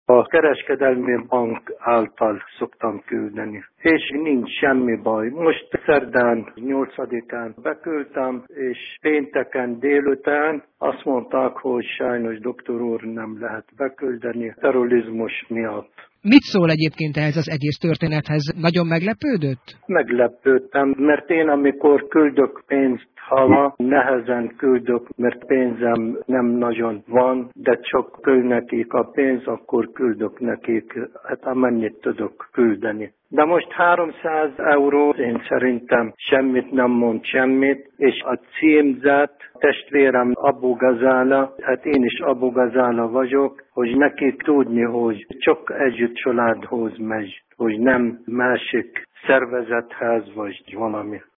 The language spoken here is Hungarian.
a kereskedelmi bank által szoktam küldeni. És nincs semmi baj. Most szerdán 8-án beküldtem, és pénteken délután azt mondták, hogy sajnos doktor úr nem lehet beküldeni terrorizmus miatt. Mit szól egyébként ehhez az egész történethez? Nagyon meglepődött? Meglepődtem, mert én amikor küldök pénzt haza, nehezen küldök, mert pénzem nem nagyon van, de csak küld nekik a pénz, akkor küldök nekik, hát amennyit tudok küldeni. De most 300 euró, én szerintem semmit nem mond semmit, és a címzet, testvérem Abu Gazala, hát én is Abu Gazala vagyok, hogy neki tudni, hogy csak együtt családhoz megy, hogy nem másik szervezethez vagy valami.